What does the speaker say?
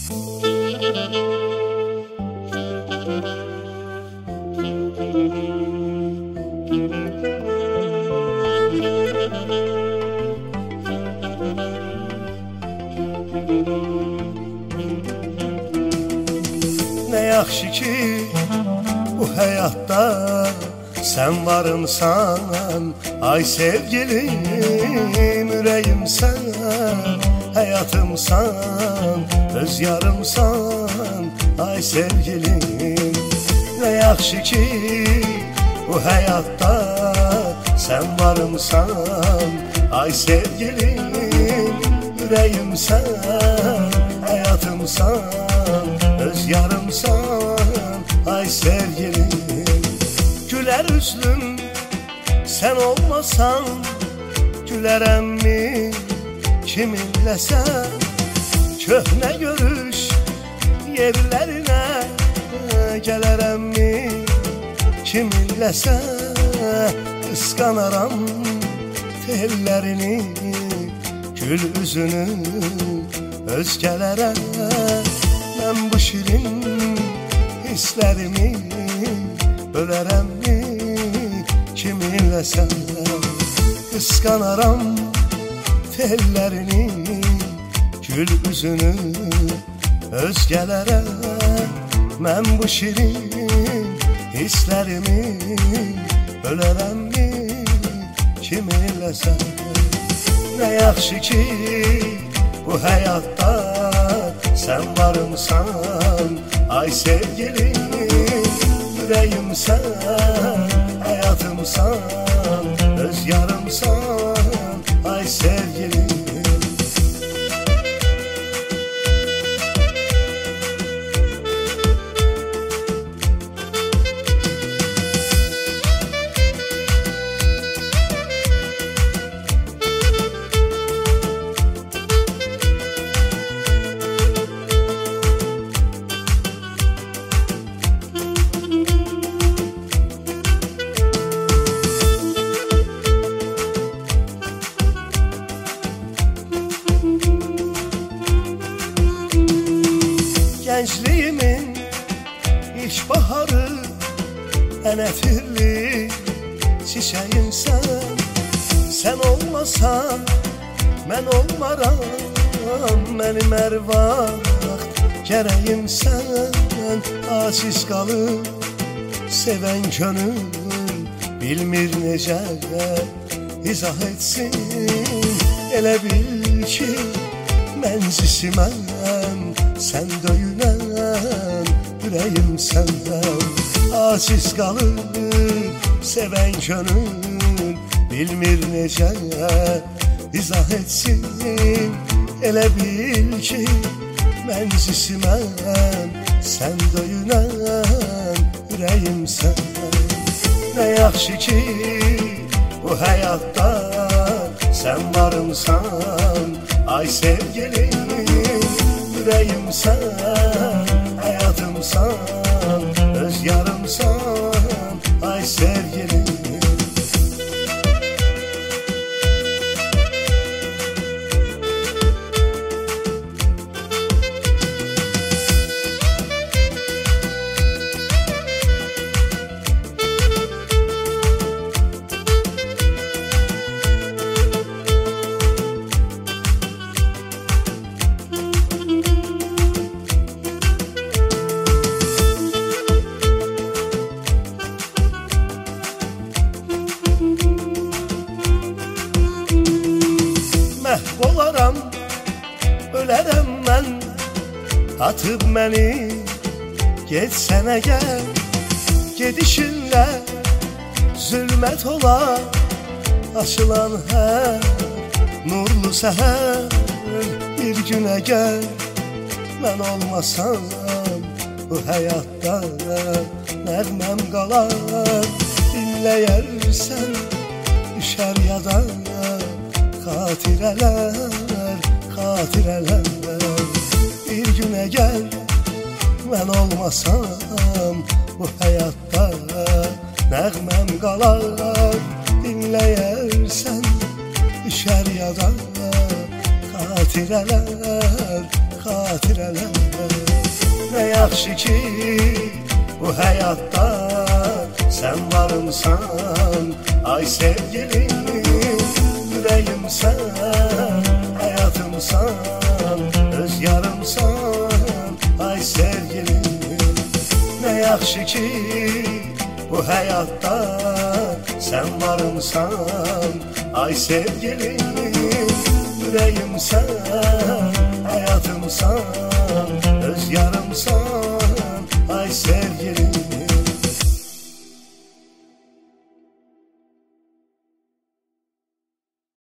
Ne yaxşı ki bu həyatda sen varımsan, ay sevgilim, ürəyimsən, həyatımsan, öz yarımsan, ay sevgilim. Ne yaxşı ki bu həyatda sen varımsan, ay sevgilim, ürəyimsən, həyatımsan, öz yarımsan, ay sevgilim. Güler üzlüm sen olmasan, gülerem mi kiminle sen? Köhne görüş yerlerine gelerem mi kiminle sen? Kıskanaram tellerini, gül üzünü özgelere. Ben bu şirin hislerimi bölerem mi kiminle sen? Kıskanaram tellerini, gül üzünü özgelere. Ben bu şirin hislerimi bölerem mi kiminle sen? Ne yaxşı ki bu həyatda sen varımsan, ay sevgilim, yüreğimsən, həyatımsan, öz yarımsan, ay sevgilim. Gençliğimin ilk baharı, en etirli çiçeğim sen. Sen olmasan ben olmaram, benim her vaxt gereğim sen. Aciz kalıp seven gönül bilmir necə izah etsin. Elə bil ki məncisi mən, sen döyünən yüreğim səndən. Aciz qalıb sevən gönül bilmir necə izah etsin. Elə bil ki məncisi mən, sen döyünən yüreğim səndən. Ne yaxşı ki bu həyatda sen varımsan, ay sevgilim, yüreğimsən, həyatımsan, öz yarımsan, ay sevgilim. Məhv ölərəm mən, atıb məni getsənə gəl. Gedişinlə zülmət olar, açılan hər nurlu səhər. Bir günə gəl, mən olmasam bu həyatda nəğməm qalar. Dinləyərsən düşər yadan xatirələr, xatirələr. Bir günə gəl, mən olmasam bu həyatda nəğməm qalar. Dinləyərsən düşər yadan xatirələr, xatirələr. Nə yaxşı ki bu həyatda sən varımsan, ay sevgilim. Ürəyimsən, həyatımsan, öz yarımsan, ay sevgilim. Nə yaxşı ki bu həyatda sən varımsan, ay sevgilim. Ürəyimsən, həyatımsan,